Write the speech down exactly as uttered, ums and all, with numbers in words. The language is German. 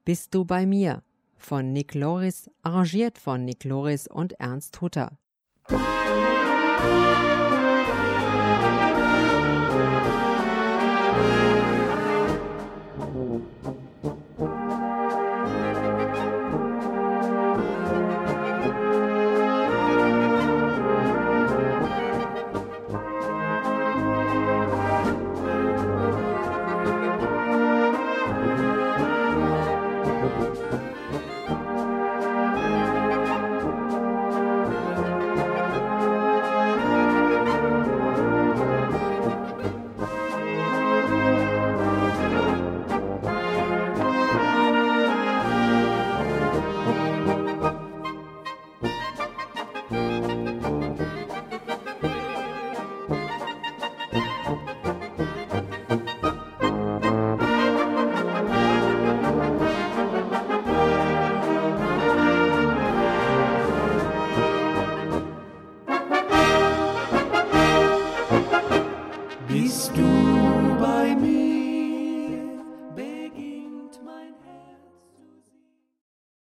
Bist du bei mir von Nick Loris, arrangiert von Nick Loris und Ernst Hutter.